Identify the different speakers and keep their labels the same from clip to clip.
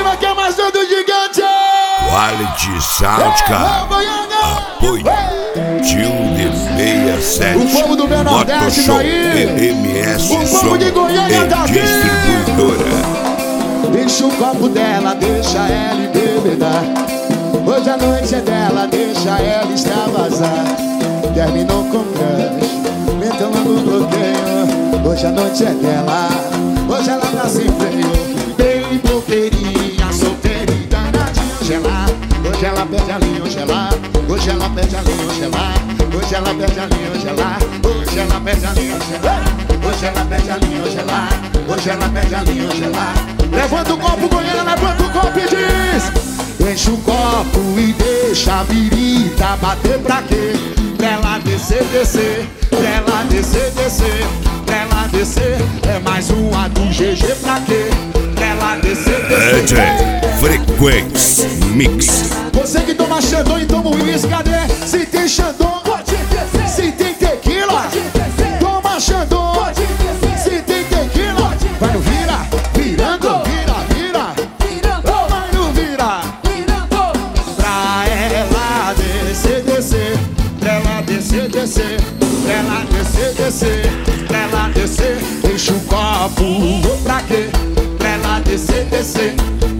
Speaker 1: cima que é mais um do gigante.
Speaker 2: Quality Sound, cara. Apoio Tilde 67.
Speaker 1: O povo do Nordeste
Speaker 2: Motoshow
Speaker 1: daí.
Speaker 2: MS
Speaker 1: O
Speaker 2: Som
Speaker 1: povo de Goiânia
Speaker 2: e
Speaker 1: daqui.
Speaker 2: distribuidora.
Speaker 1: Enche o copo dela, deixa ela embebedar. Hoje a noite é dela, deixa ela extravasar. Terminou com crush, meteu no bloqueio. Hoje a noite é dela, hoje ela tá sem freio. Bem bloqueirinha, solteira e danadinha, gelar. Hoje ela perde a linha, gelar. Hoje ela perde a linha, gelar. Hoje ela perde a linha, gelar. Hoje ela perde a linha, gelar. Hoje ela perde a linha, gelar. Hoje ela perde a linha, gelar. Levanta o copo, Goiânia, levanta o copo e diz: enche o copo e deixa a birita bater pra quê? Pra ela descer, descer. Pra ela descer, descer. Pra ela descer. É mais uma do GG pra quê? Pra ela descer, descer.
Speaker 2: DJ Frequência Mix.
Speaker 1: Você que toma Xandão e toma uísque, cadê? Se tem Xandão, se tem tequila, toma Xandão. Se tem tequila, vai no vira, virando, vira, vira, vai no vira. Pra ela descer, descer. Pra ela descer, descer. Pra ela descer, descer. Pra ela descer, enche o copo, pra quê? Pra ela descer, descer.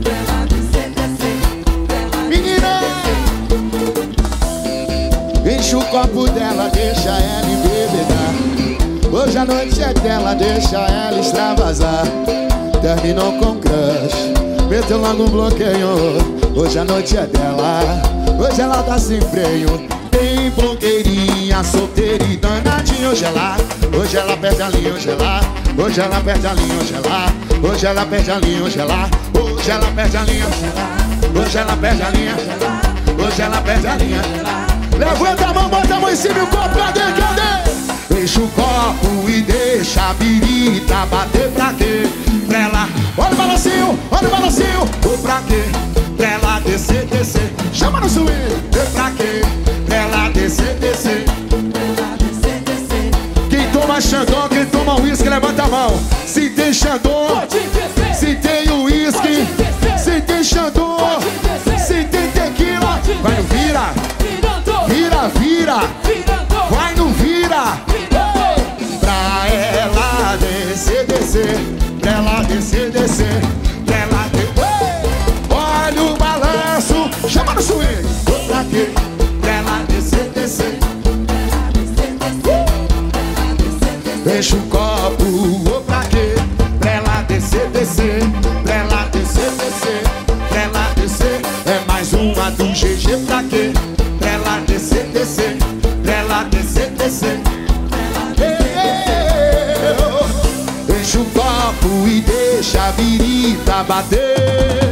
Speaker 1: Enche o copo dela, deixa ela embebedar. Hoje a noite é dela, deixa ela extravasar. Terminou com crush, meteu logo um bloqueio. Hoje a noite é dela, hoje ela tá sem freio. Tem bloqueirinha, solteira e danadinha, hoje ela perde a linha, gelar. Hoje ela perde a linha, gelar. Hoje ela perde a linha, gelar. Hoje ela perde a linha, gelar. Hoje ela perde a linha, gelar. Hoje ela perde a linha, gelar. Levanta a mão, bota a mão em cima e o copo, cadê, cadê? Enche o copo e deixa a birita bater pra quê? Pra ela, olha o balancinho, ou pra quê? Pra ela descer, descer. Chama no swing, pra quê? Pra ela descer, descer. Quem toma Xandão, quem toma uísque, levanta a mão. Se tem Xandão, se tem uísque, se tem Xandão, se tem tequila, vai no vira. Vira, vira, vai no vira. Pra ela descer, descer. Pra ela descer, descer. Pra ela descer. Olha o balanço, chama no swing. Pra quê? Pra ela descer, descer. Enche o copo, pra quê? Pra ela descer, descer. Pra ela descer, descer. Pra ela descer. É mais uma do GG, pra quê? Pra ela descer, descer. Pra ela descer, descer. Enche o copo e deixa a birita bater.